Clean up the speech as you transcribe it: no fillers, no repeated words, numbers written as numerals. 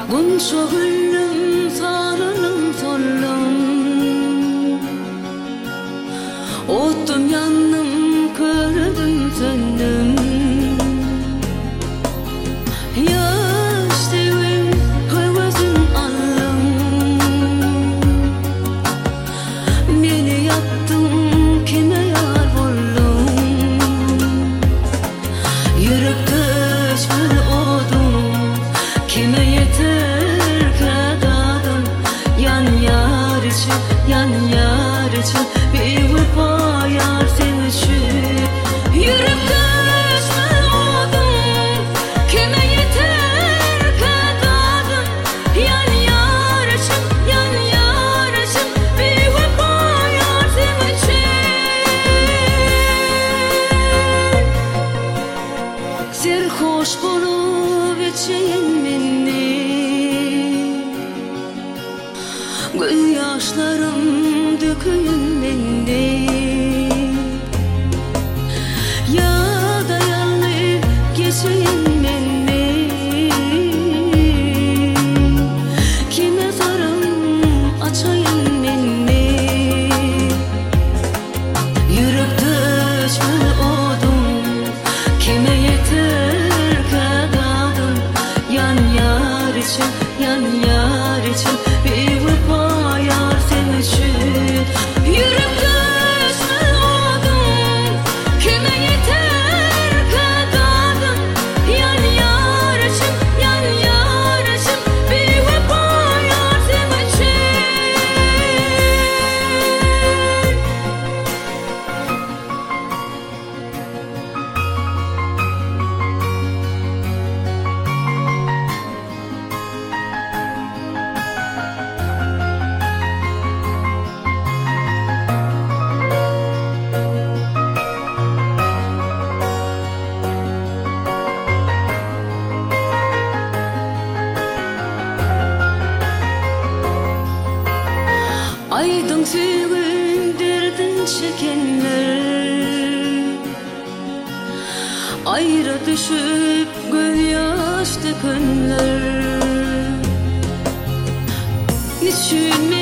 Bunca gülüm sarılım sollum, ottum yandım körüdüm söndüm. Yaş devim hevesim allım, beni yaktım kime yar bollum. Yürekte bir odum kime yeter kadadın, yan yar için, yan yar için bir vefa yar senin için. Yürekte bir odum kime yeter kadadın, yan yar için, yan yar için bir vefa yar senin için. Serhoş bolup içeyim beni, göz yaşlarım döküyün beni. Ya dayanıp geçeyim beni, kime sarım açayım beni. Yürekte bir odum kime yeter kadadın, yan yar için, yan yar için bir vefa yar senin için. Yürekte bir odum kime yeter kadadın, yan yar için, yan yar için bir vefa yar senin için. Aydın suyun derdin çekenler, ayrı düşüp gözyaş dökenler. Niçin